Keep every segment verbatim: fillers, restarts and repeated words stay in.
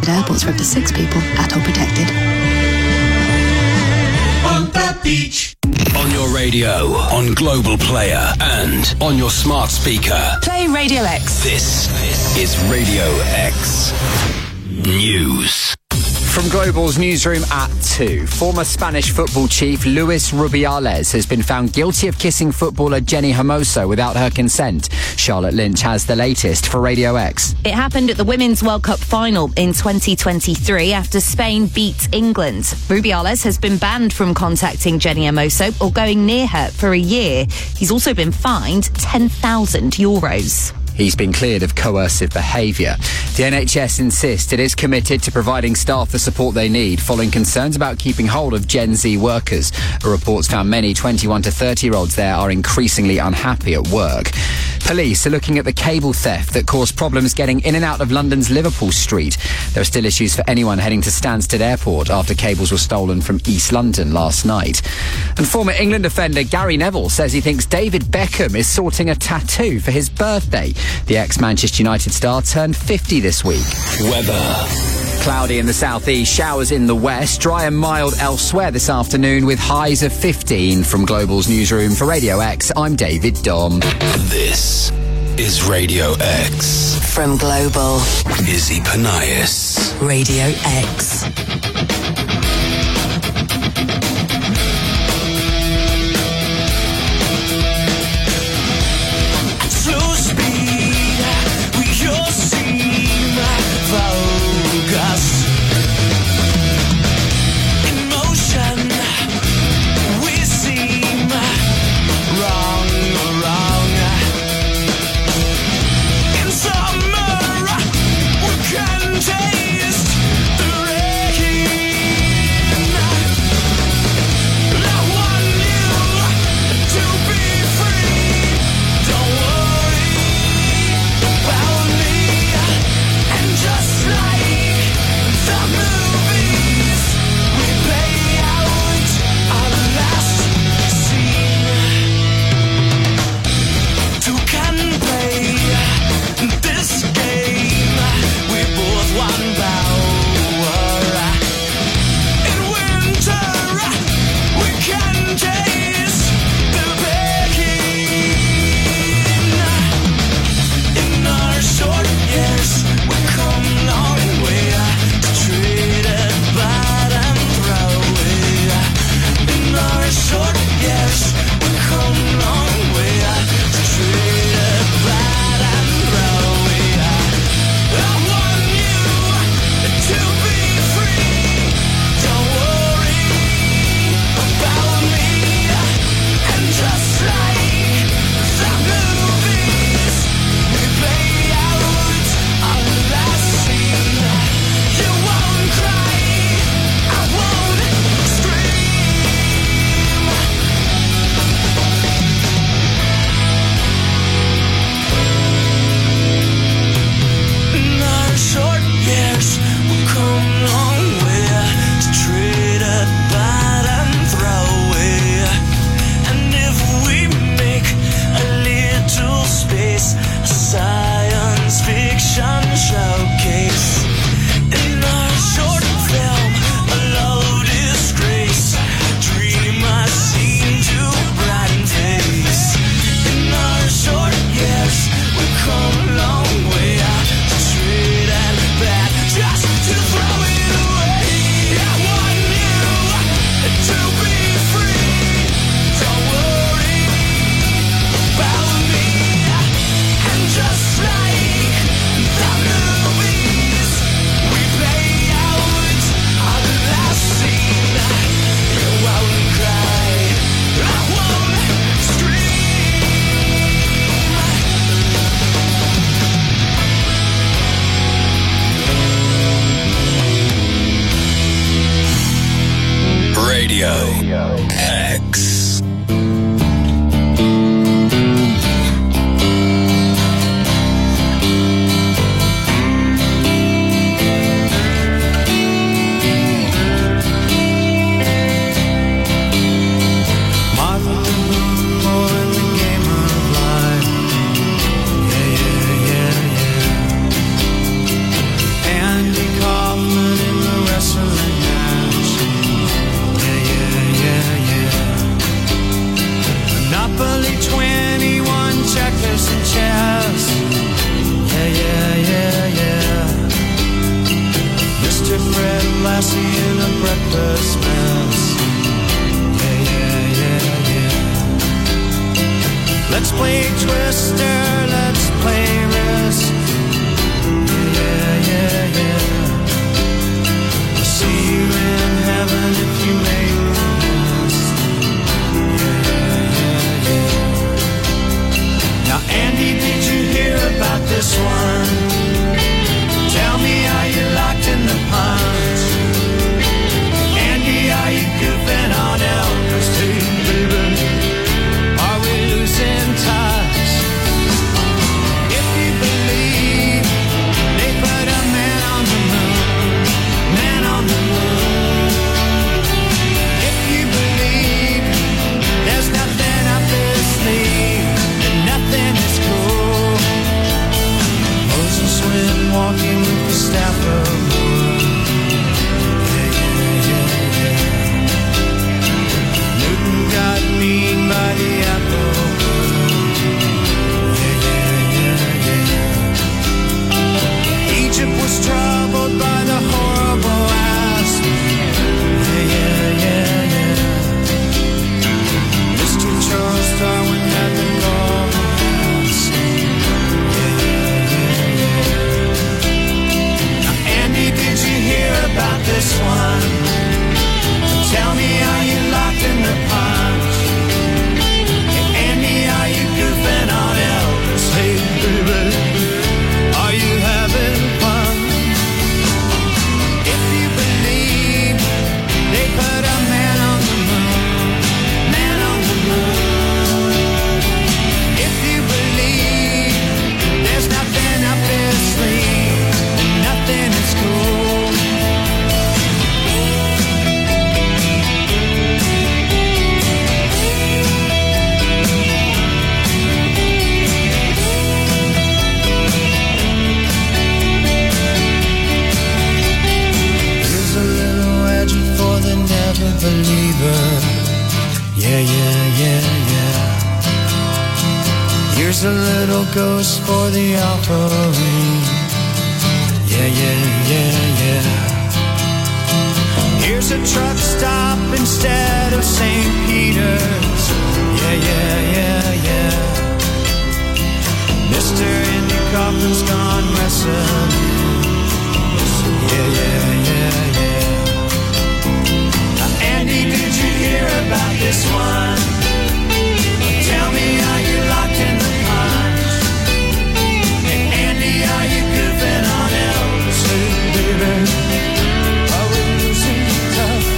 at airports for up to six people at or protected. On the beach. On your radio, on Global Player, and on your smart speaker. Play Radio X. This is Radio X News. From Global's newsroom at two, former Spanish football chief Luis Rubiales has been found guilty of kissing footballer Jenni Hermoso without her consent. Charlotte Lynch has the latest for Radio X. It happened at the Women's World Cup final in twenty twenty-three after Spain beat England. Rubiales has been banned from contacting Jenni Hermoso or going near her for a year. He's also been fined ten thousand euros. He's been cleared of coercive behaviour. The N H S insists it is committed to providing staff the support they need following concerns about keeping hold of Gen Z workers. A report's found many twenty-one to thirty-year-olds there are increasingly unhappy at work. Police are looking at the cable theft that caused problems getting in and out of London's Liverpool Street. There are still issues for anyone heading to Stansted Airport after cables were stolen from East London last night. And former England defender Gary Neville says he thinks David Beckham is sorting a tattoo for his birthday. The ex-Manchester United star turned fifty this week. Weather. Cloudy in the southeast, showers in the west, dry and mild elsewhere this afternoon with highs of fifteen. From Global's newsroom for Radio X, I'm David Dom. This is Radio X. From Global, Izzy Panias. Radio X. Radio X. Andy Kaufman Lassie in a breakfast mess. Yeah, yeah, yeah, yeah. Let's play Twister, let's play Risk. Yeah, yeah, yeah. I'll see you in heaven if you make the list. Yeah, yeah, yeah. Now, Andy, did you hear about this one? Tell me, are you locked in the punch? Andy, are you goofing on Elvis too, baby? Are we losing touch? If you believe they put a man on the moon, man on the moon. If you believe there's nothing up their sleeve, and nothing is cool. Moses went walking with the staff of wood. Yeah, yeah, yeah, yeah. Newton got mean by the apple wood. Yeah, yeah, yeah, yeah. Egypt was troubled by the horrible asp. Yeah, yeah, yeah, yeah. Mister Charles Darwin had the golden ass. Yeah, yeah, yeah, yeah. Now, Andy, did you hear about this one? Tell me, are you locked in the punch? Hey, Andy, are you goofing on Elvis? Hey, baby, are you having fun? If you believe they put a man on the moon, man on the moon. If you believe there's nothing up their sleeve, and nothing is cool. Here's a little edgy for the never believer. Yeah, yeah, yeah, yeah. Here's a little ghost for the offering. Yeah, yeah, yeah, yeah. Here's a truck stop instead of Saint Peter's. Yeah, yeah, yeah, yeah. Mister Indy Kaufman's gone wrestling. Yeah, yeah, yeah, yeah. Now, Andy, did you hear about this one? Tell me, are you locked in the punch? Hey, Andy, are you goofing on Elvis? Hey, baby, are we losing touch?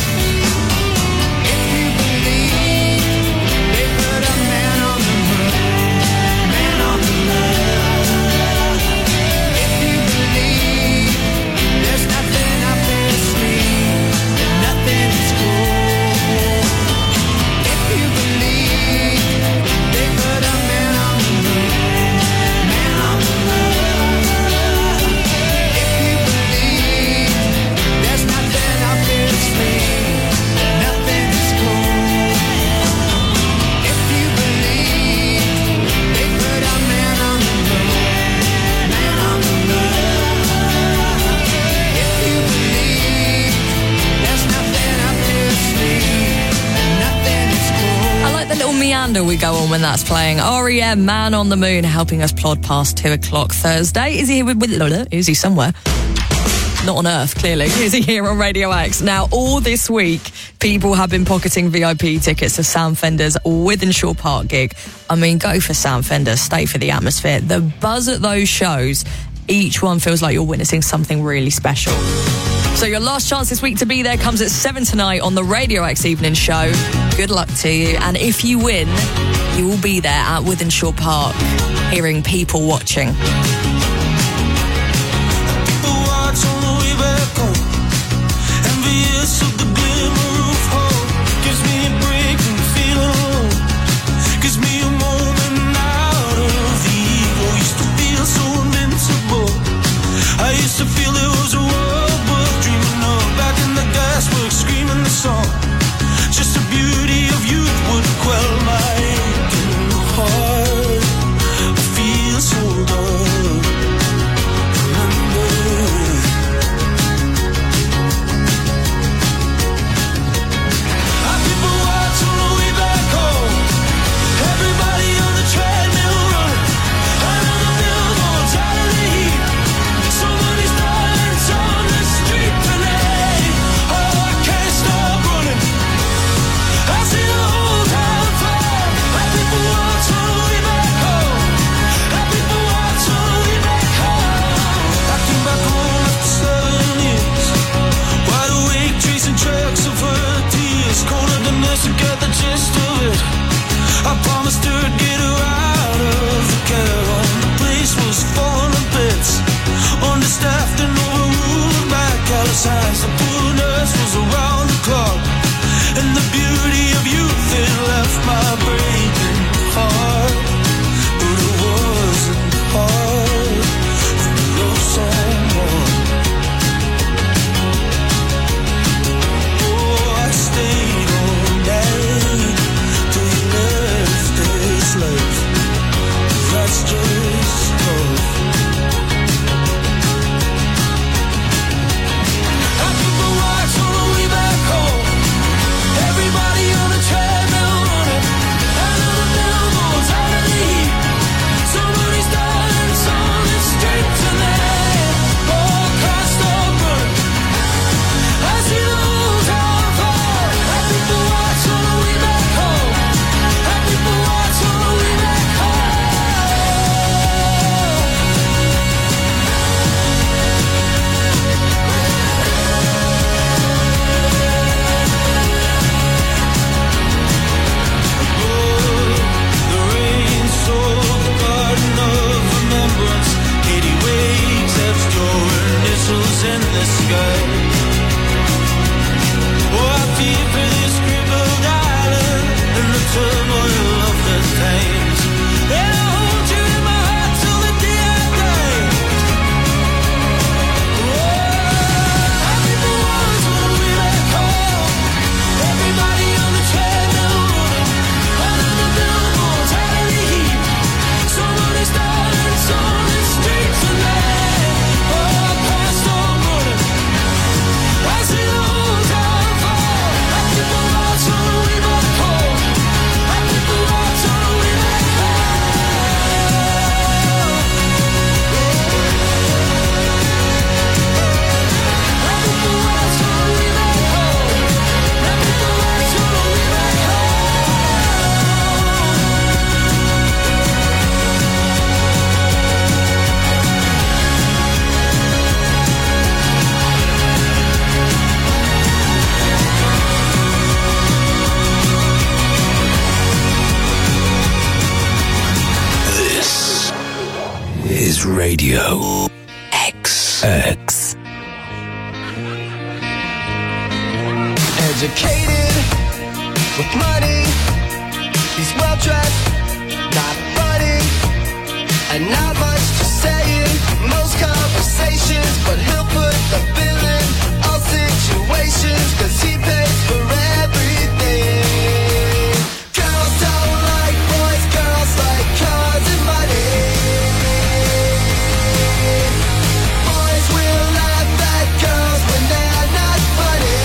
If you believe they put a man on the moon, man on the moon. If you believe there's nothing up their sleeve, and nothing is cool. If you believe they put a man on the moon, man on the moon. If you believe there's nothing up their sleeve, and nothing is cool. If you believe they put a man on the moon, man on the moon. If you believe there's nothing up their sleeve, and nothing is cool. I like the little meander we go on when that's playing. R E M, Man on the Moon, helping us plod past two o'clock Thursday. Is he here with, with is he somewhere? Not on Earth, clearly. Is he here on Radio X? Now, all this week, people have been pocketing V I P tickets to Sam Fender's Wythenshawe Park gig. I mean, go for Sam Fender, stay for the atmosphere. The buzz at those shows, each one feels like you're witnessing something really special. So your last chance this week to be there comes at seven tonight on the Radio X Evening Show. Good luck to you. And if you win, you will be there at Wythenshawe Park, hearing people watching. Watch on the way back home. Envious of the glimmer of hope. Gives me a break from feeling alone. Gives me a moment out of the ego. Used to feel so invincible. I used to feel it was a world worth dreaming of. Back in the gasworks, screaming the song. Just the beauty of youth would quell my aching heart. I feel so done. signs of poorness was around the clock, and the beauty of youth it left my breaking heart. But it wasn't hard to love someone. Oh, I stayed all night till you left this life. That's just love. Everybody on a treadmill running, and on the billboards out of the heat. Somebody's dying, on the streets, and they all cast over. I see the whole town fall. And people watch on the way back home. And people watch on the way back in the sky. Oh, I feel for this crippled island and the turmoil of the times. And I hold you in my heart till the day I die. Oh, happy for once when we back home. Everybody on the treadmill running, and on the billboards out of the heat. Somebody's dying, on the streets and they all passed on. I see the whole town fall. And people watch on the way back home. And people watch on the way back home. And people watch on the way back home. And people watch on the way back This is Radio X. X. Educated with money, he's well dressed, not funny, and not much to say in most conversations, but he'll put the bill in all situations, cause he pays for everything. Girls don't like boys, girls like cars and money. Boys will laugh at girls when they're not funny.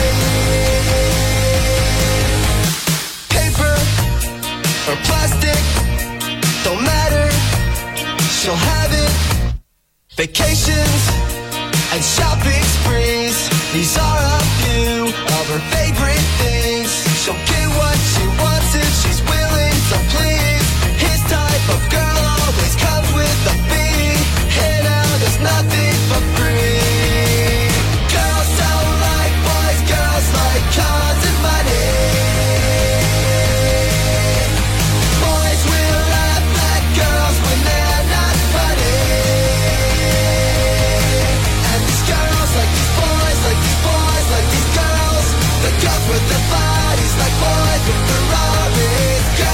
Paper or plastic, don't matter, she'll have it. Vacations and shopping sprees, these are a few of her favorite things. She'll get what she wants if she's willing to please. His type of girl always comes with a fee. Hey now, there's nothing for free. Girls don't like boys, girls like cars and money. Boys will laugh at girls when they're not funny. And these girls like these boys, like these boys, like these girls. The girls with their bodies like boys with Ferraris.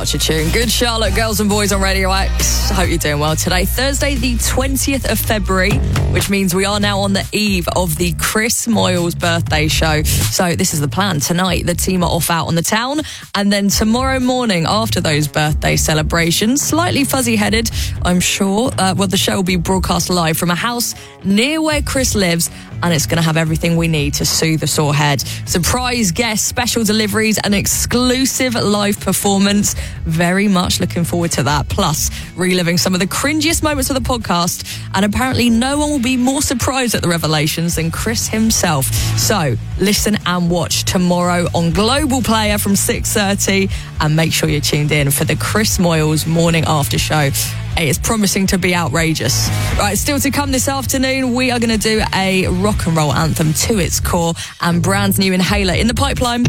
such a tune. Good Charlotte, girls and boys on Radio X. I hope you're doing well today. Thursday, the twentieth of February, which means we are now on the eve of the Chris Moyles birthday show. So this is the plan. Tonight, the team are off out on the town. And then tomorrow morning, after those birthday celebrations, slightly fuzzy-headed, I'm sure, uh, well, the show will be broadcast live from a house near where Chris lives, and it's going to have everything we need to soothe a sore head. Surprise guests, special deliveries, and exclusive live performance. Very much looking forward to that. Plus, reliving some of the cringiest moments of the podcast, and apparently no one will be more surprised at the revelations than Chris himself. So, listen and watch tomorrow on Global Player from six thirty, and make sure you're tuned in for the Chris Moyles morning after show. It's promising to be outrageous. Right, still to come this afternoon, we are going to do a rock and roll anthem to its core, and brand new Inhaler in the pipeline.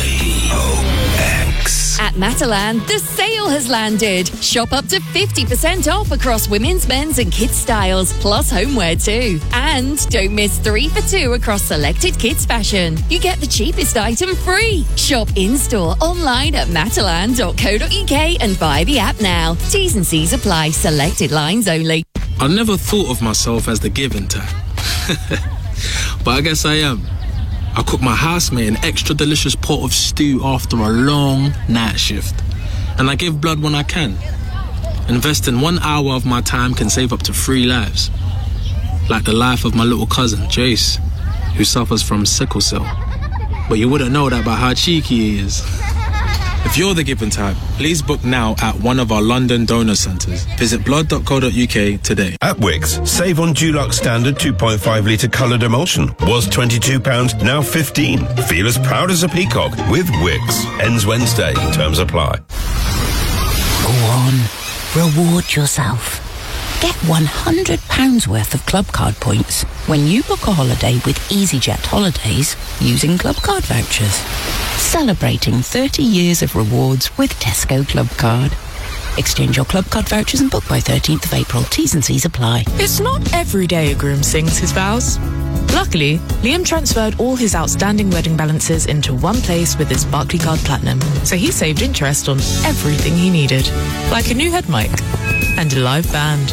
At Matalan, the sale has landed. Shop up to fifty percent off across women's, men's and kids styles, plus homeware too. And don't miss three for two across selected kids fashion. You get the cheapest item free. Shop in-store, online at matalan dot co dot uk and buy the app now. T's and C's apply. Selected lines only. I never thought of myself as the giving type. But I guess I am. I cook my housemate an extra delicious pot of stew after a long night shift. And I give blood when I can. Investing one hour of my time can save up to three lives. Like the life of my little cousin, Jace, who suffers from sickle cell. But you wouldn't know that by how cheeky he is. If you're the giving type, please book now at one of our London donor centres. Visit blood dot co dot uk today. At Wickes, save on Dulux Standard two point five litre coloured emulsion. Was twenty-two pounds, now fifteen. Feel as proud as a peacock with Wickes. Ends Wednesday. Terms apply. Go on. Reward yourself. Get one hundred pounds worth of Club Card points when you book a holiday with EasyJet Holidays using Club Card vouchers. Celebrating thirty years of rewards with Tesco Club Card. Exchange your Club Card vouchers and book by thirteenth of April. T's and C's apply. It's not every day a groom sings his vows. Luckily, Liam transferred all his outstanding wedding balances into one place with his Barclaycard Platinum, so he saved interest on everything he needed, like a new head mic and a live band.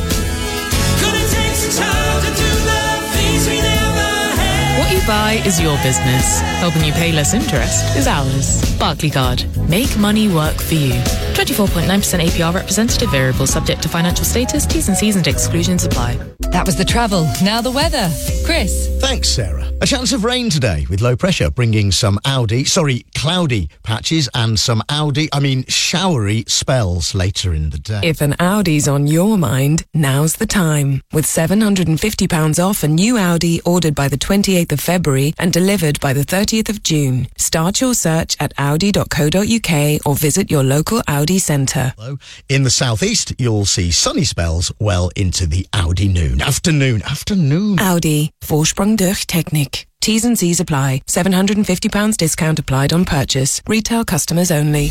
What you buy is your business. Helping you pay less interest is ours. Barclaycard. Make money work for you. twenty-four point nine percent A P R representative variable subject to financial status, T's and C's and exclusions apply. That was the travel. Now the weather. Chris. Thanks, Sarah. A chance of rain today with low pressure bringing some Audi, sorry, cloudy patches and some Audi, I mean showery spells later in the day. If an Audi's on your mind, now's the time. With seven hundred fifty pounds off a new Audi ordered by the twenty-eighth of February and delivered by the thirtieth of June. Start your search at audi dot co dot uk or visit your local Audi centre. In the southeast, you'll see sunny spells well into the Audi noon. Afternoon, afternoon. Audi. Vorsprung durch Technik. T's and C's apply. seven hundred fifty pounds discount applied on purchase. Retail customers only.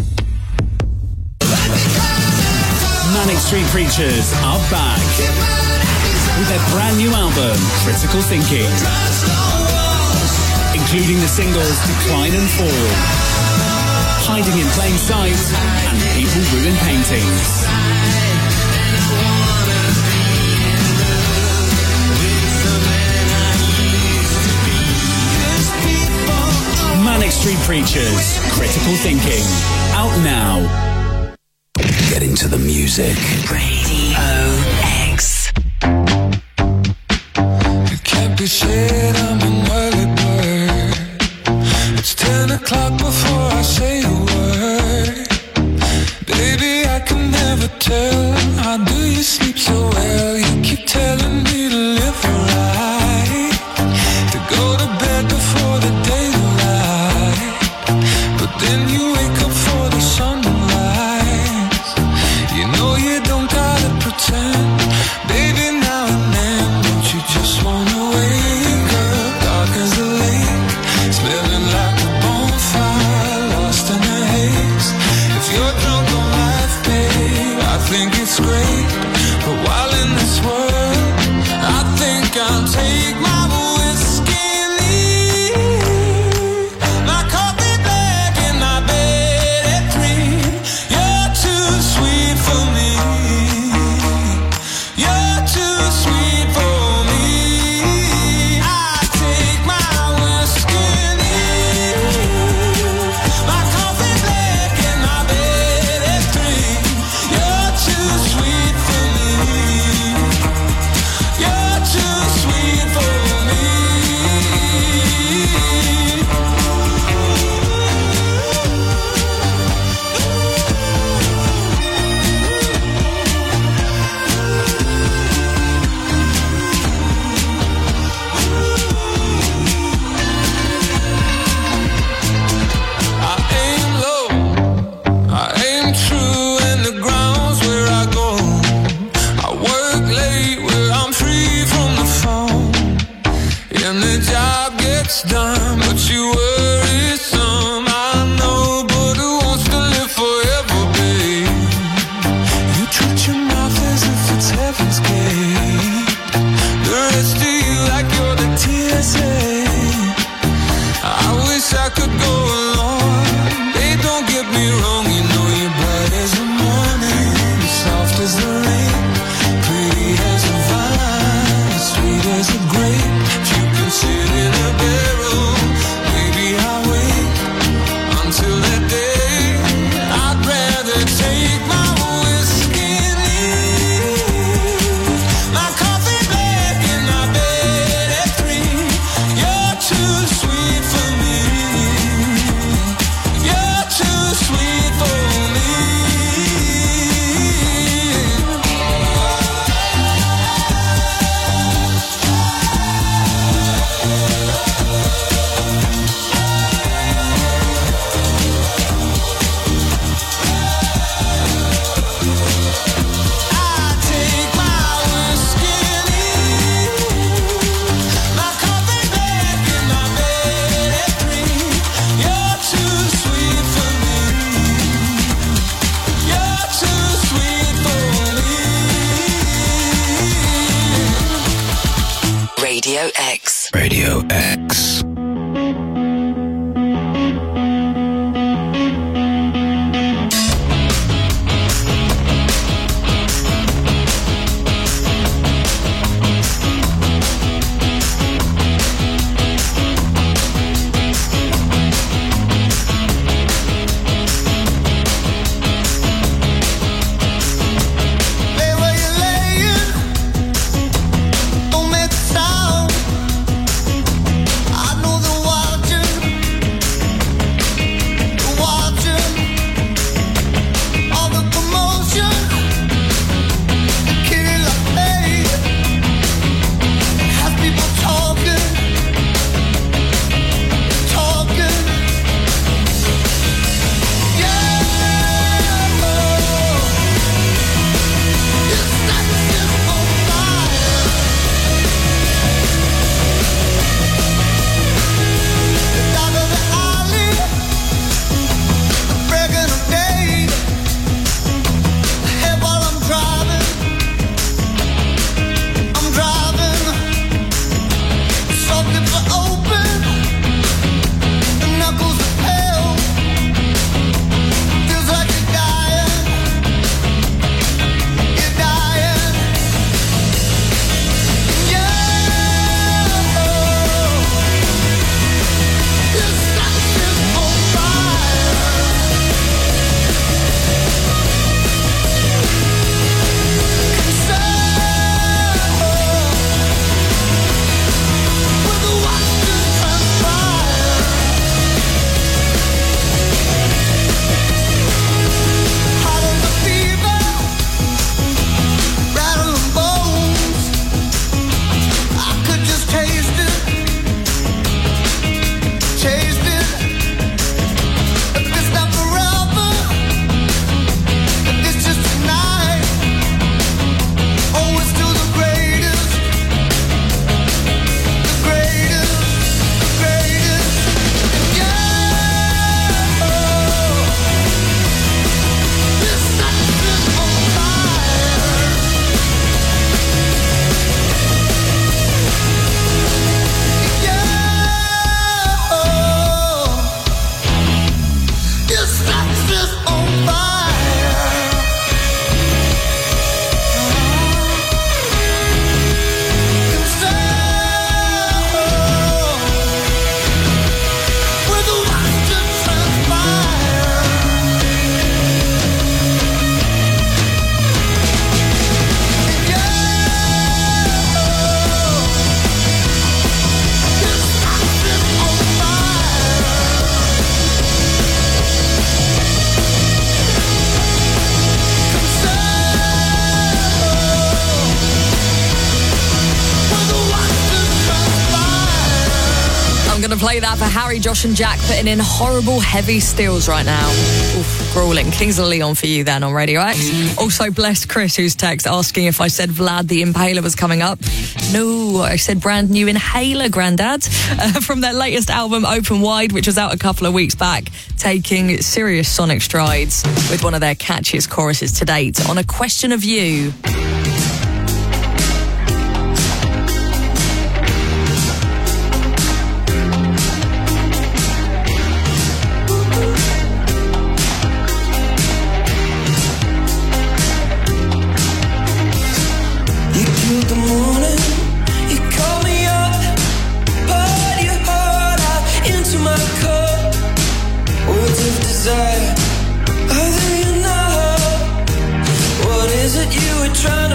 Manic Street Preachers are back with their brand new album, Critical Thinking, including the singles Decline and Fall, Hiding in Plain Sight, and People Ruin Paintings. Manic Street Preachers, Critical Thinking, out now. Get into the music. Radio X. It can't be said I'm an early bird. It's ten o'clock before I say a word. Baby, I can never tell. How do you sleep so well? You keep telling me to live right, to go to bed before the daylight. But then you wake up for the sunrise. You know you don't gotta pretend. Baby, now and then, don't you just wanna wake up? Radio X. Radio X. Play that for Harry, Josh and Jack, putting in horrible heavy steals right now. Oof, grueling. Kings of Leon for you then on Radio X. Also, bless Chris, who's text asking if I said Vlad the Impaler was coming up. No, I said brand new Inhaler, Grandad. Uh, from their latest album, Open Wide, which was out a couple of weeks back, taking serious sonic strides with one of their catchiest choruses to date. On A Question of You. Trying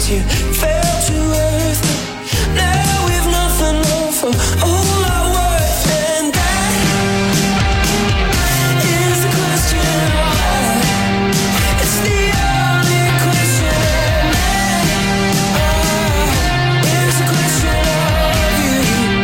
as you fell to earth. Now we've nothing more for all our worth, and that is the question why. It's the only question. Oh, it's the question of you.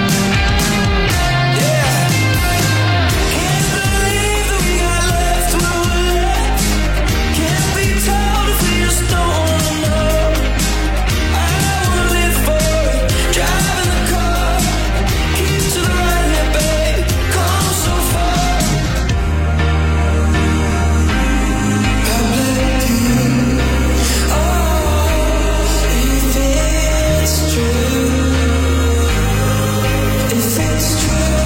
Yeah. Can't believe that we got left where we're left. Can't be told if we just don't wanna know. I wanna live for it, driving the car. Keep to the right here, babe. Come so far. How bad do you? Oh, if it's true, if it's true,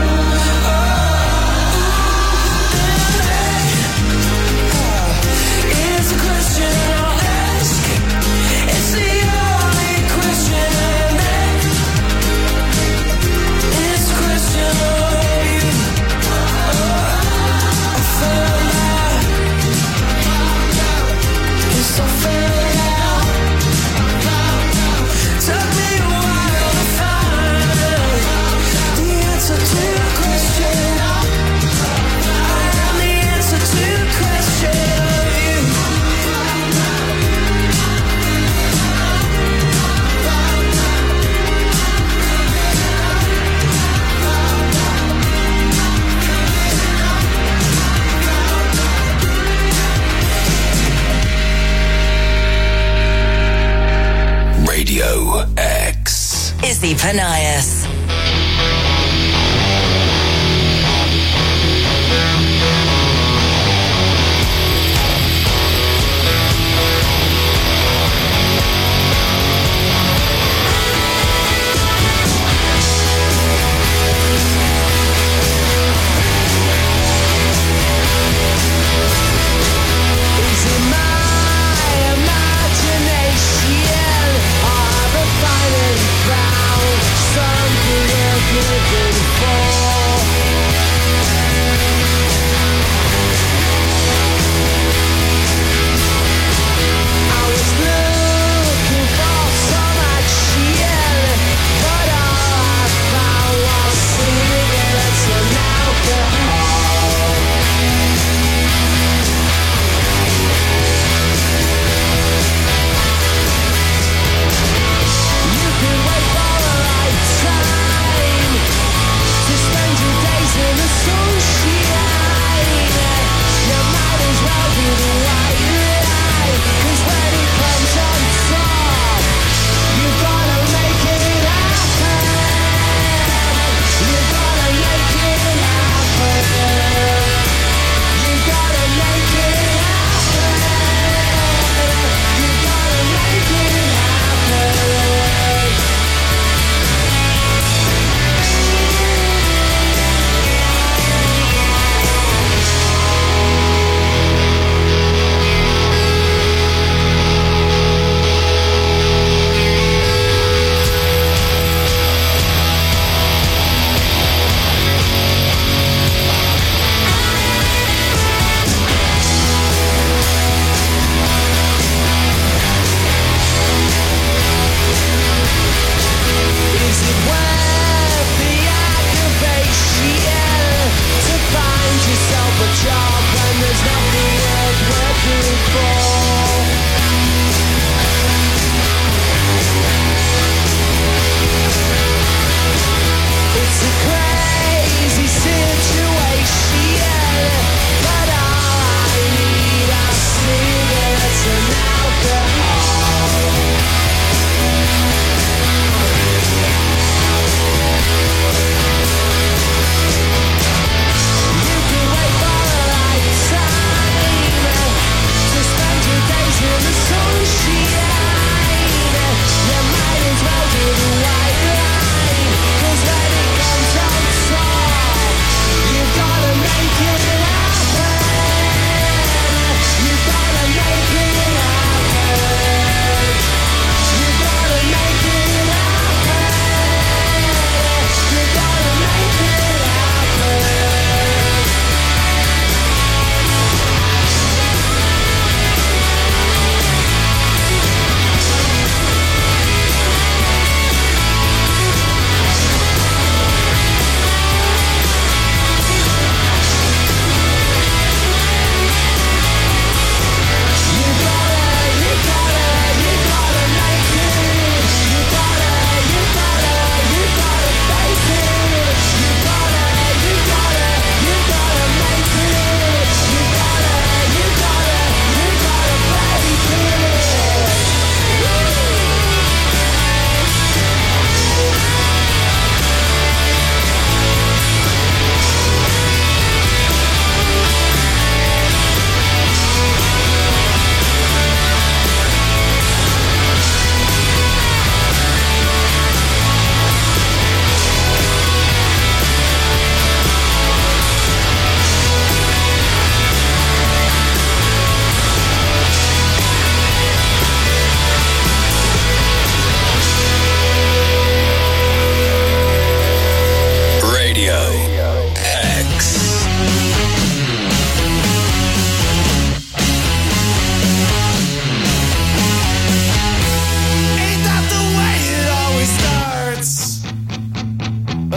it's a question I'll ask. It's the only question that it's a question of you. I found out. Yes, I found out. Took me a while to find the answer to the question. I am the answer to the question of you. Radio X. Izzy Panias. Is it my imagination, or have I finally found something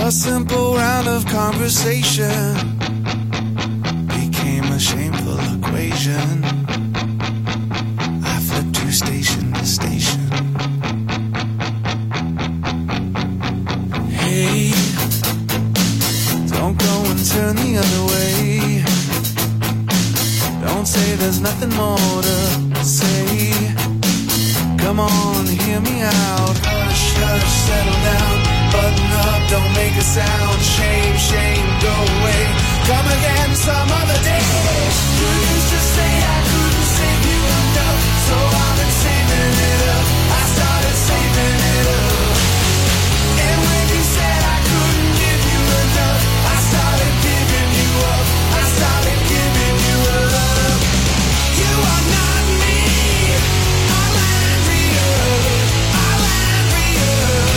A simple round of conversation became a shameful equation. I flipped to station to station. Hey, don't go and turn the other way. Don't say there's nothing more to say. Come on, hear me out. Hush, hush, settle down. Button up, don't make a sound. Shame, shame, go away. Come again some other day. You used to say I couldn't save you enough, so I've been saving it up. I started saving it up. And when you said I couldn't give you enough, I started giving you up. I started giving you up. You are not me. I'm Andrea. I'm Andrea.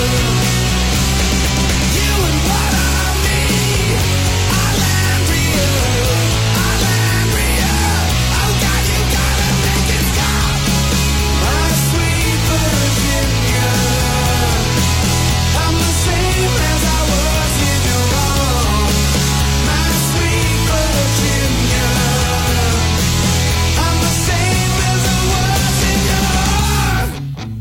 You and what are me? I'm Andrea. I'm Andrea. Oh God, you gotta make it stop. My sweet Virginia. I'm the same as I was in your arms. My sweet Virginia. I'm the same as I was in your arms.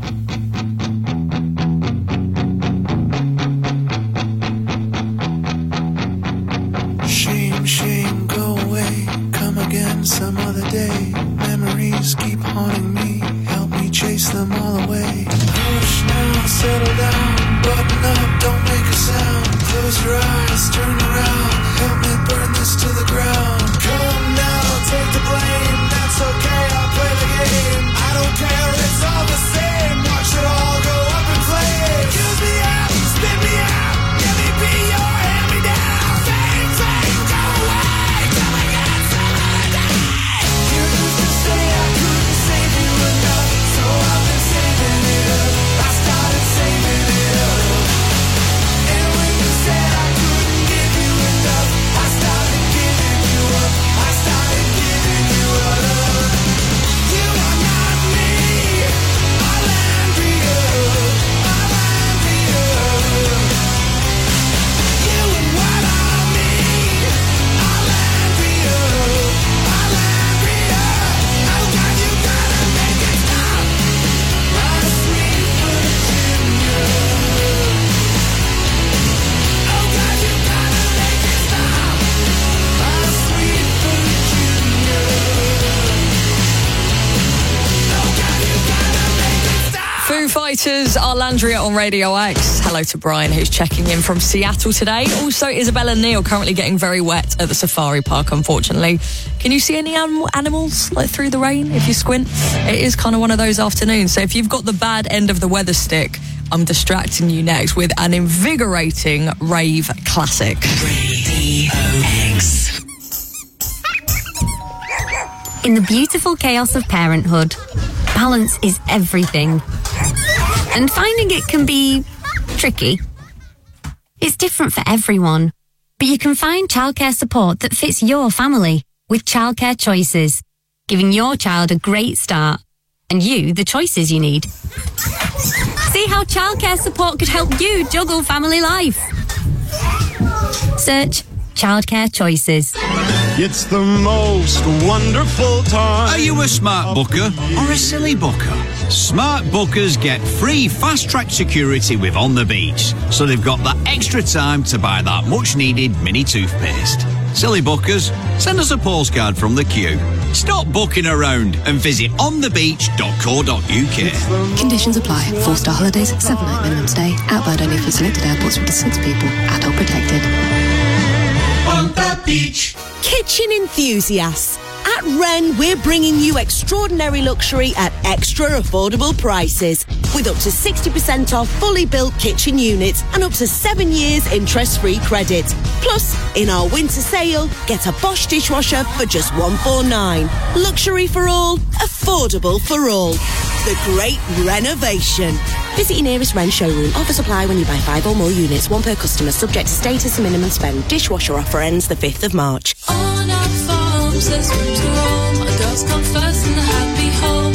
Shame, shame, go away. Come again some other day. Memories keep haunting me. Help me chase them all away. Hush now, settle down. Button up, don't make a sound. Close your eyes, turn around. Help me burn this to the ground. Come now, take the blame. That's okay, I'll play the game. I don't care, it's all the same. Watch it all go up in flames. Use me out, spit me out. Let me be your hand-me-down. Fame, fame, go away. Come again some other day. You used to say I couldn't save you enough, so I've been saving it up. I started saving it up. And when you said I couldn't give you enough, I started giving you up. I started giving you up. You are not me. I'm Andrea. I'm Andrea. You and what are me? I'm Andrea. I'm Andrea. Oh God, you gotta make it stop. My sweet Virginia. Oh God, you gotta make it stop. My sweet Virginia. Oh God, you gotta make it stop. Foo Fighters, Arlandria on Radio X. Hello to Brian, who's checking in from Seattle today. Also, Isabella Neal currently getting very wet at the safari park, unfortunately. Can you see any anim- animals like through the rain if you squint? It is kind of one of those afternoons. So if you've got the bad end of the weather stick, I'm distracting you next with an invigorating rave classic. Radio X. In the beautiful chaos of parenthood, balance is everything. And finding it can be tricky. It's different for everyone, but you can find childcare support that fits your family with Childcare Choices, giving your child a great start and you the choices you need. See how childcare support could help you juggle family life. Search Childcare Choices. It's the most wonderful time. Are you a smart booker or a silly booker? Smart bookers get free fast-track security with On the Beach, so they've got that extra time to buy that much-needed mini toothpaste. Silly bookers, send us a postcard from the queue. Stop booking around and visit on the beach dot co dot uk. Conditions apply. Four-star holidays, seven-night minimum stay. Outbound only for selected airports with six people. Adult protected. On the beach. Kitchen enthusiasts. At Wren, we're bringing you extraordinary luxury at extra affordable prices. With up to sixty percent off fully built kitchen units and up to seven years interest-free credit. Plus, in our winter sale, get a Bosch dishwasher for just one hundred forty-nine pounds. Luxury for all, affordable for all. The great renovation. Visit your nearest Wren showroom. Offer supply when you buy five or more units. One per customer, subject to status and minimum spend. Dishwasher offer ends the fifth of March. On our farms, there's room to roam. Our girls come first in the happy home.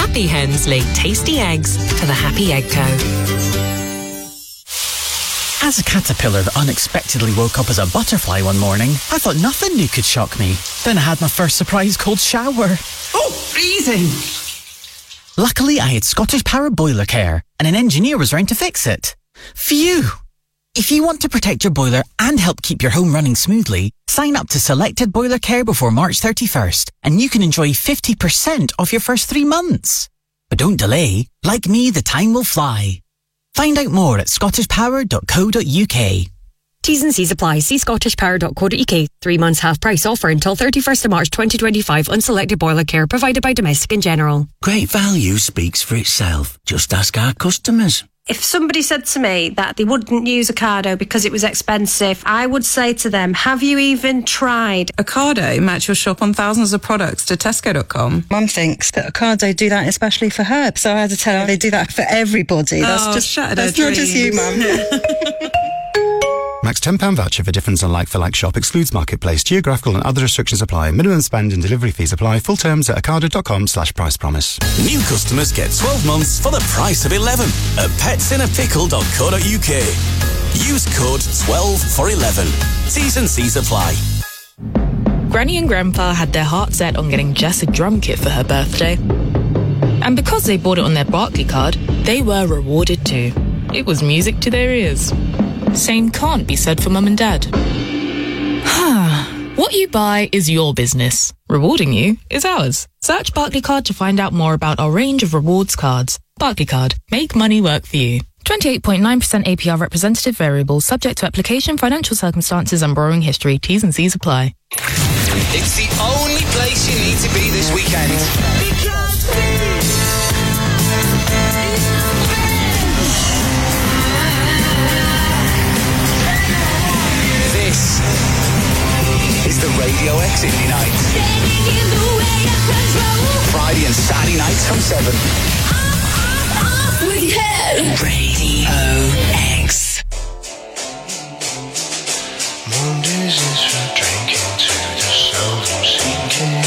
Happy Hens lay tasty eggs for the Happy Egg Co. As a caterpillar that unexpectedly woke up as a butterfly one morning, I thought nothing new could shock me. Then I had my first surprise cold shower. Oh, freezing! Luckily, I had Scottish Power Boiler Care, and an engineer was round to fix it. Phew! If you want to protect your boiler and help keep your home running smoothly, sign up to Selected Boiler Care before March thirty-first, and you can enjoy fifty percent off your first three months. But don't delay. Like me, the time will fly. Find out more at scottish power dot co dot uk. T's and C's apply. See scottish power dot co dot uk. Three months half price offer until thirty-first of March twenty twenty-five on selected boiler care provided by Domestic and General. Great value speaks for itself. Just ask our customers. If somebody said to me that they wouldn't use Ocado because it was expensive, I would say to them, have you even tried? Ocado match your shop on thousands of products to Tesco dot com. Mum thinks that Ocado do that especially for her, so I had to tell her they do that for everybody. That's Oh, just shattered that's her not just you, dreams. Mum. Max ten pounds voucher for difference on like-for-like shop excludes marketplace. Geographical and other restrictions apply. Minimum spend and delivery fees apply. Full terms at ocado dot com slash price promise. New customers get twelve months for the price of eleven at pets in a pickle dot co dot uk. Use code twelve for eleven. T's and C's apply. Granny and Grandpa had their heart set on getting Jess a drum kit for her birthday. And because they bought it on their Barclay card, they were rewarded too. It was music to their ears. Same can't be said for Mum and Dad. What you buy is your business. Rewarding you is ours. Search Barclay Card to find out more about our range of rewards cards. Barclay Card. Make money work for you. twenty-eight point nine percent A P R representative variable, subject to application, financial circumstances and borrowing history. T's and C's apply. It's the only place you need to be this weekend. This is the Radio X Indie Night. Friday and Saturday nights from seven. Radio X. Mondays is for drinking to the seldom sinking.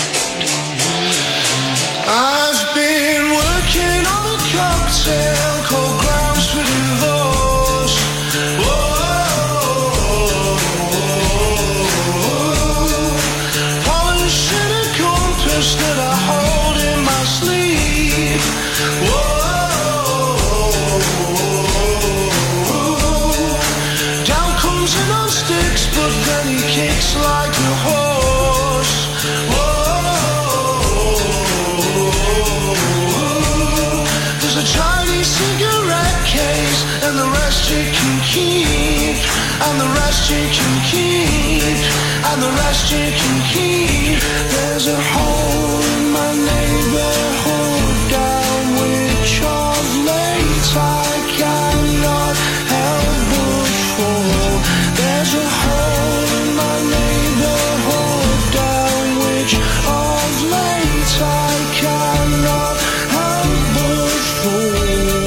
I've been working on a cocktail called Grounds for Divorce. Polishing a compass that I hold in my sleeve. Down comes in on sticks, but then he kicks like a horse. There's a Chinese cigarette case, and the rest you can keep, and the rest you can keep, and the rest you can keep. There's a hole in my neighborhood down which of late I cannot help but fall. There's a hole in my neighborhood down which of late I cannot help but fall.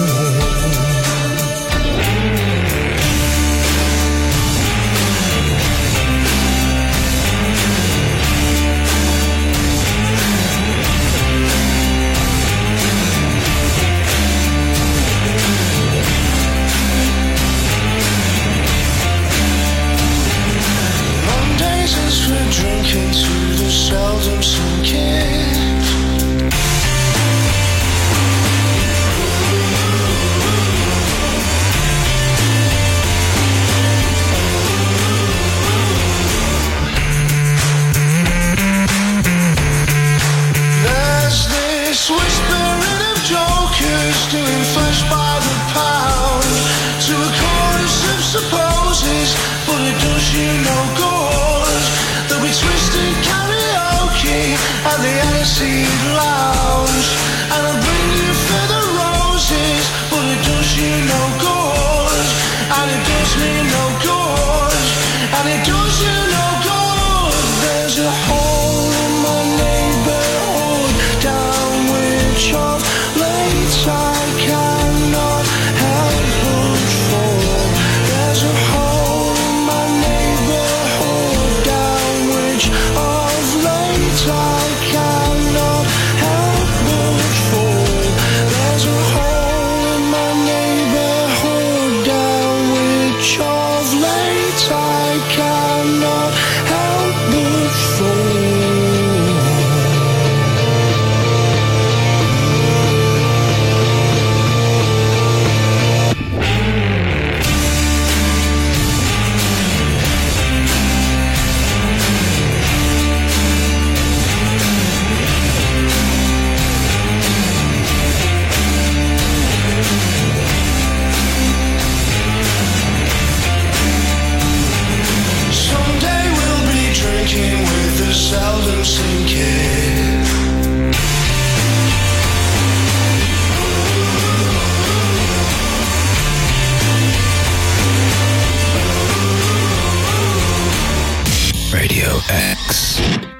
Mondays is for drinking to the seldom sinking. There's this whispering of jokers doing flesh by the pound to a chorus of supposes, but it does you no good. There'll be twisted karaoke at the Aniseed Lounge, and I'll bring you for the roses, but it does you no good, and it does me no good, and it does you no good. There's a hole in my neighborhood down which of late I cannot help but fall. There's a hole in my neighborhood down which of late I cannot help X.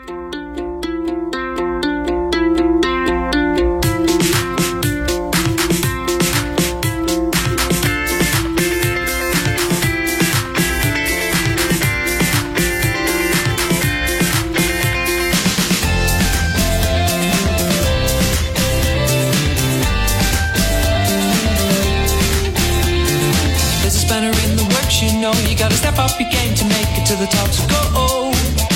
There's a spanner in the works, you know. You gotta step up your game to make it to the top. So go.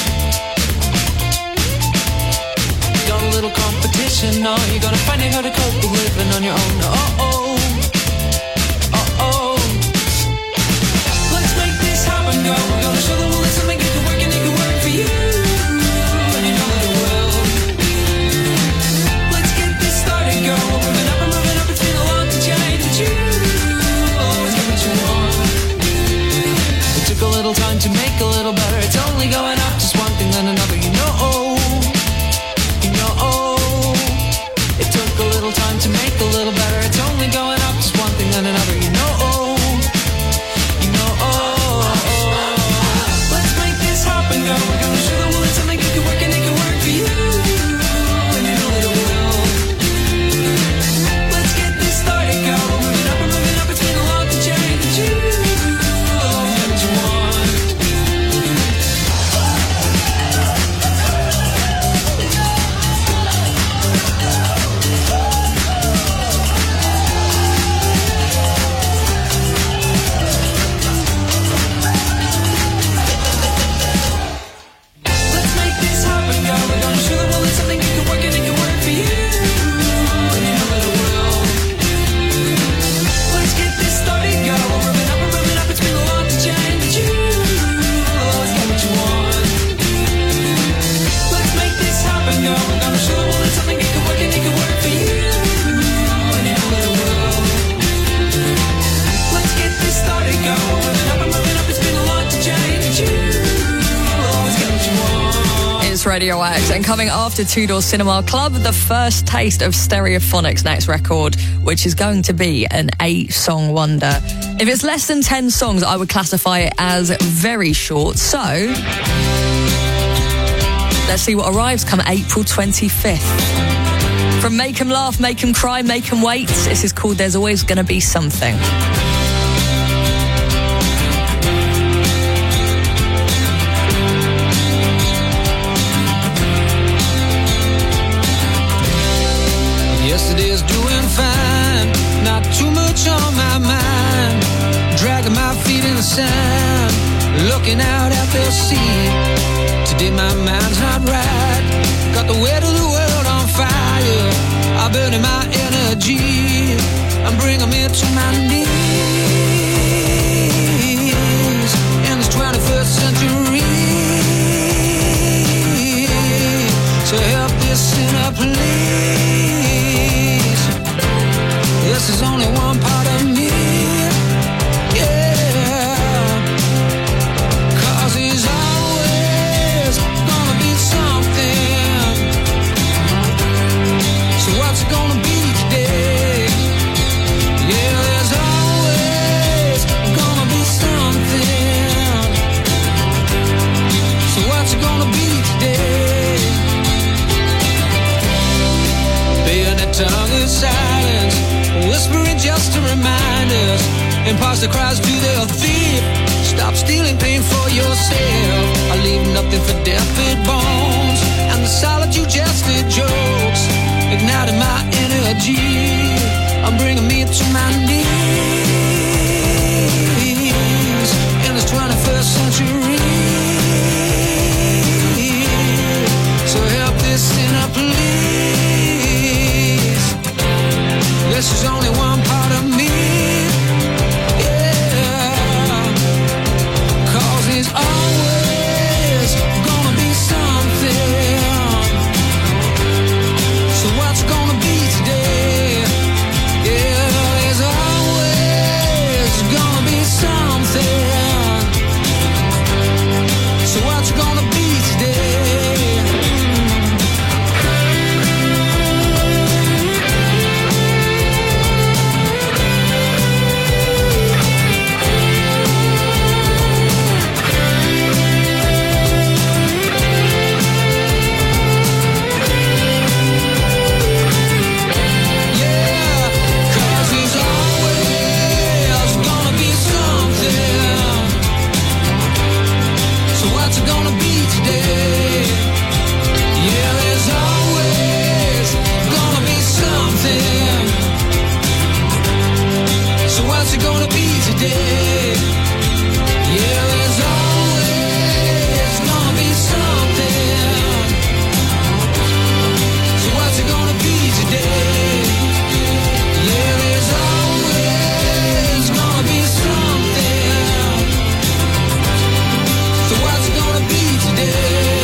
Got a little competition, no. You're gonna find it hard to cope with living on your own. Oh oh, oh oh. Let's make this happen, girl. We're gonna show the world that something good can work and it can work for you. And you know that it will. Let's get this started, girl. We're moving up and moving up. It's been a long journey, but you always get what you want. It took a little time to make a little better. It's only going up, just one thing then another. You know, you know. It took a little time to make a little better. It's only going up, just one thing then another. You know, you know. Let's make this happen, girl. We're gonna show the world that something good can work and it can work for you. And you know that it will. Let's get this started, girl. We're moving up and moving up. It's been a long journey, but you always get what you want. Let's make this happen, girl. We're gonna show the world that something good can work and it can work for you. And you know that it will. Let's get this started, girl. We're moving up and moving up. It's been a long journey, but you always get what you want. Let's make this happen, girl. We're gonna show the world that something good can work and it can work for you. And you know that it will. Let's get this started, girl. We're moving up and moving up. It's been a long journey, but you always get what you want. It's Radio X, and coming after Two Door Cinema Club, the first taste of Stereophonics' next record, which is going to be an eight-song wonder. If it's less than ten songs, I would classify it as very short. So, let's see what arrives come April twenty-fifth. From Make 'Em Laugh, Make 'Em Cry, Make 'Em Wait, this is called There's Always Gonna Be Something. Yesterday's doing fine, not too much on my mind. Dragging my feet in the sand, looking out at the sea. Today my mind's not right, got the weight of the world on fire. I'm burning my energy, I'm bringing me to my knees. In this twenty-first century, so help this sinner please. This is only one part of me, yeah. Cause he's always gonna be something. So what's it gonna be today? Yeah, there's always gonna be something. So what's it gonna be today? Bayonet tongue is silence, whispering just to remind us. Imposter cries to their thief, stop stealing pain for yourself. I leave nothing for deathbed bones, and the solitude just the jokes, igniting my energy, I'm bringing me to my knees. In this twenty-first century, so help this sinner please. This is only one part of me, yeah. Cause he's always gonna be something. So what's gonna be today? Yeah, there's always gonna be today? Yeah, there's always gonna be something. So what's it gonna be today? Yeah, there's always gonna be something. So what's it gonna be today?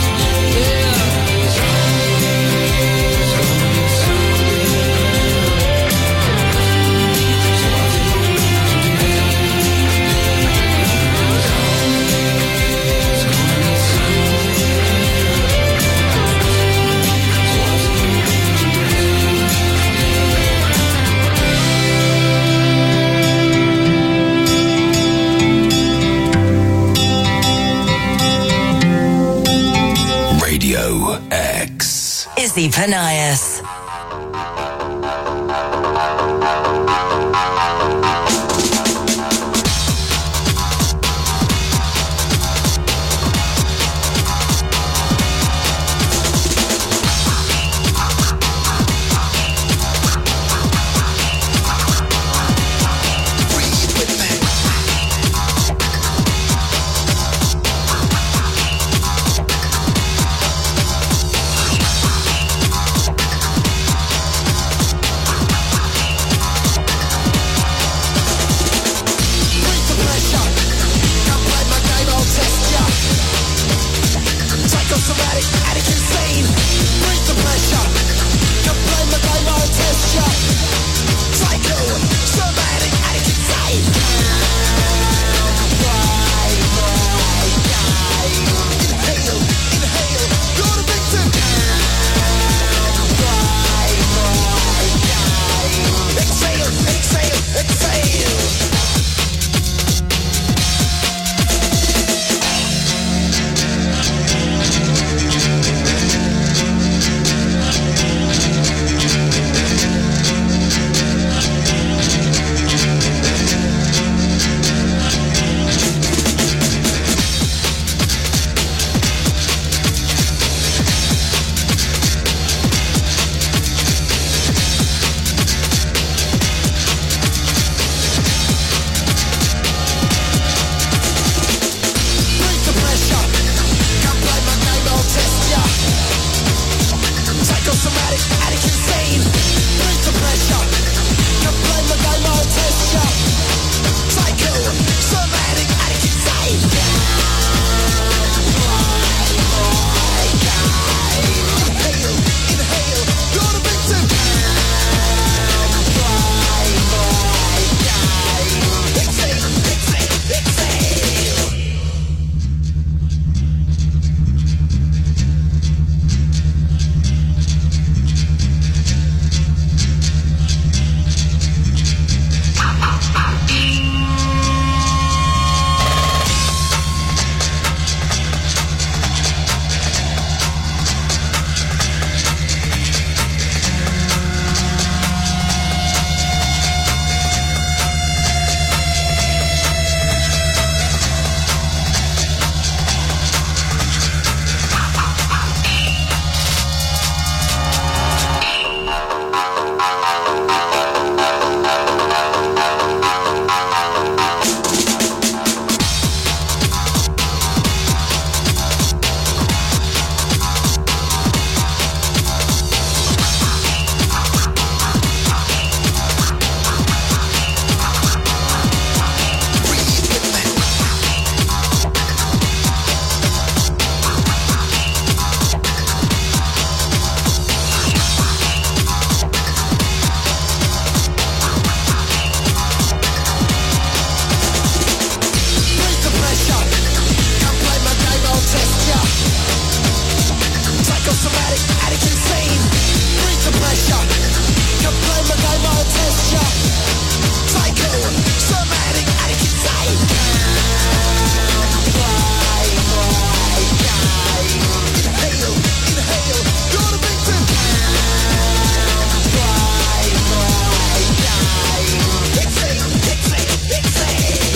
Radio X. Izzy Panias.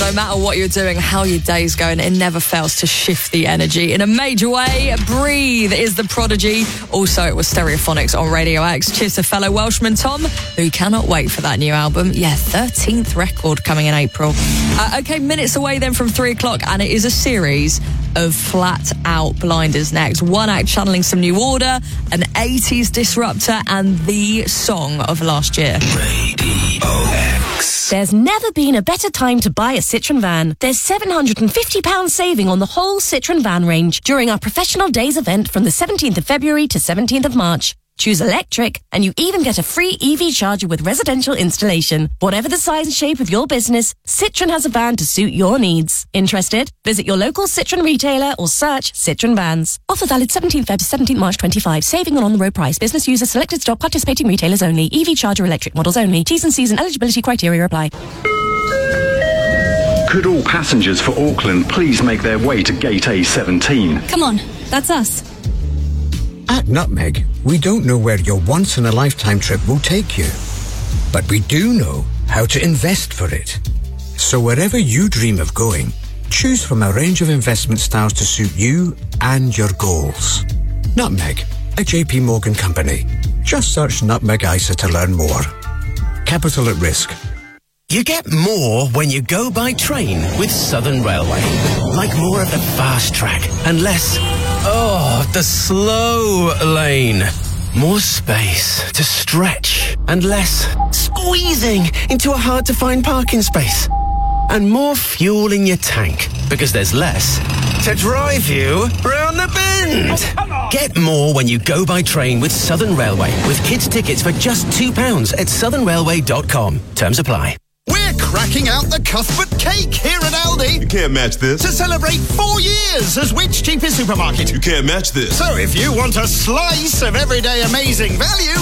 no matter what you're doing, how your day's going, it never fails to shift the energy in a major way. Breathe is The Prodigy. Also, it was Stereophonics on Radio X. Cheers to fellow Welshman Tom, who cannot wait for that new album. Yeah, thirteenth record coming in April. Uh, okay, minutes away then from three o'clock, and it is a series of flat out blinders next. One act channeling some new order, an eighties disruptor, and the song of last year. Radio X. There's never been a better time to buy a Citroen van. There's seven hundred fifty pounds saving on the whole Citroen van range during our Professional Days event from the seventeenth of February to seventeenth of March. Choose electric, and you even get a free E V charger with residential installation. Whatever the size and shape of your business, Citroen has a van to suit your needs. Interested? Visit your local Citroen retailer or search Citroen Vans. Offer valid seventeenth February to seventeenth March twenty-five. Saving on on-the-road price. Business user selected stock. Participating retailers only. E V charger electric models only. T's and C's and eligibility criteria apply. Could all passengers for Auckland please make their way to Gate A seventeen? Come on, that's us. At Nutmeg, we don't know where your once-in-a-lifetime trip will take you, but we do know how to invest for it. So wherever you dream of going, choose from a range of investment styles to suit you and your goals. Nutmeg, a J P Morgan company. Just search Nutmeg I S A to learn more. Capital at risk. You get more when you go by train with Southern Railway. Like more of the fast track and less, oh, the slow lane. More space to stretch and less squeezing into a hard-to-find parking space. And more fuel in your tank because there's less to drive you round the bend. Get more when you go by train with Southern Railway with kids' tickets for just two pounds at southern railway dot com. Terms apply. We're cracking out the Cuthbert cake here at Aldi. You can't match this. To celebrate four years as Which cheapest supermarket. You can't match this. So if you want a slice of everyday amazing value,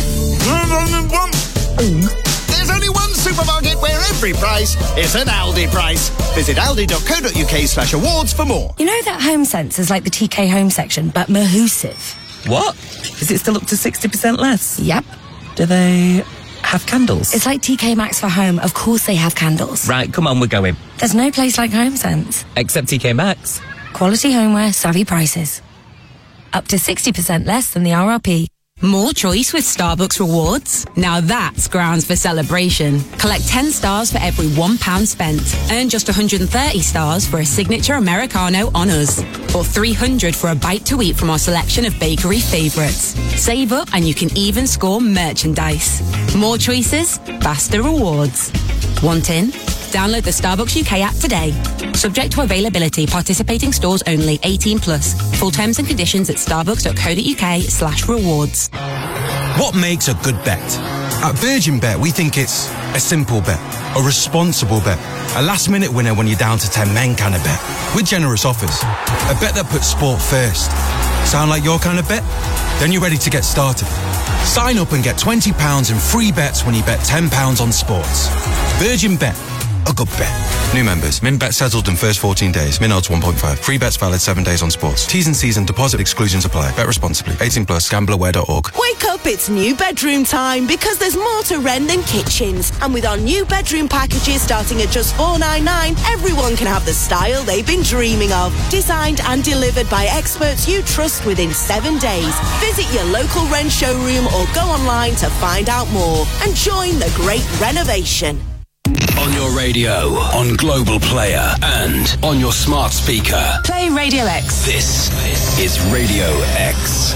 there's only one supermarket where every price is an Aldi price. Visit aldi dot co dot uk slash awards for more. You know that Home Sense is like the T K Home section, but Mahusive. What? Is it still up to sixty percent less? Yep. Do they have candles? It's like T K Maxx for home. Of course they have candles. Right, come on, we're going. There's no place like Home Sense. Except T K Maxx. Quality homeware, savvy prices. Up to sixty percent less than the R R P. More choice with Starbucks Rewards? Now that's grounds for celebration. Collect ten stars for every one pound spent. Earn just one hundred thirty stars for a signature Americano on us. Or three hundred for a bite to eat from our selection of bakery favourites. Save up and you can even score merchandise. More choices, faster rewards. Want in? Download the Starbucks U K app today. Subject to availability. Participating stores only. eighteen plus. Full terms and conditions at starbucks dot co dot uk slash rewards. What makes a good bet? At Virgin Bet, we think it's a simple bet, a responsible bet, a last-minute winner when you're down to ten men kind of bet, with generous offers. A bet that puts sport first. Sound like your kind of bet? Then you're ready to get started. Sign up and get twenty pounds in free bets when you bet ten pounds on sports. Virgin Bet. A good bet. New members. Min bet settled in first fourteen days. Min odds one point five. Free bets valid seven days on sports. T's and C's and deposit exclusions apply. Bet responsibly. eighteen plus. Gambler aware dot org. Wake up, it's new bedroom time because there's more to rent than kitchens. And with our new bedroom packages starting at just four ninety-nine, everyone can have the style they've been dreaming of. Designed and delivered by experts you trust within seven days. Visit your local Wren showroom or go online to find out more and join the great renovation. On your radio, on Global Player, and on your smart speaker. Play Radio X. This is Radio X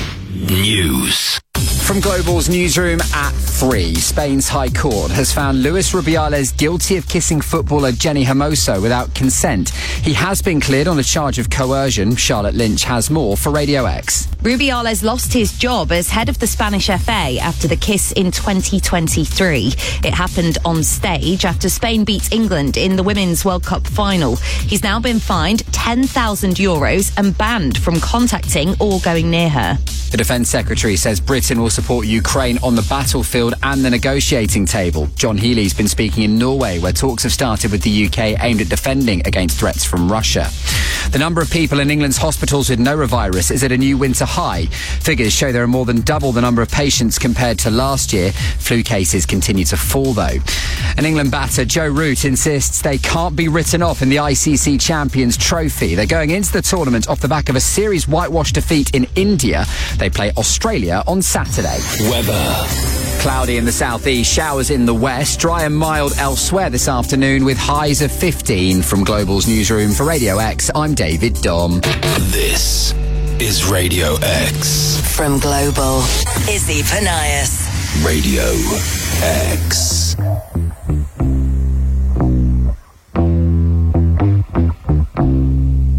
News. From Global's newsroom at three, Spain's High Court has found Luis Rubiales guilty of kissing footballer Jenny Hermoso without consent. He has been cleared on a charge of coercion. Charlotte Lynch has more for Radio X. Rubiales lost his job as head of the Spanish F A after the kiss in twenty twenty-three. It happened on stage after Spain beat England in the Women's World Cup final. He's now been fined ten thousand euros and banned from contacting or going near her. The Defence Secretary says Britain will support Ukraine on the battlefield and the negotiating table. John Healey's been speaking in Norway, where talks have started with the U K aimed at defending against threats from Russia. The number of people in England's hospitals with norovirus is at a new winter high. Figures show there are more than double the number of patients compared to last year. Flu cases continue to fall, though. An England batter, Joe Root, insists they can't be written off in the I C C Champions Trophy. They're going into the tournament off the back of a series whitewash defeat in India. They play Australia on Saturday. Weather. Cloudy in the southeast, showers in the west, dry and mild elsewhere this afternoon with highs of fifteen. From Global's newsroom for Radio X, I'm David Dom. This is Radio X. From Global, Izzy Panias. Radio X.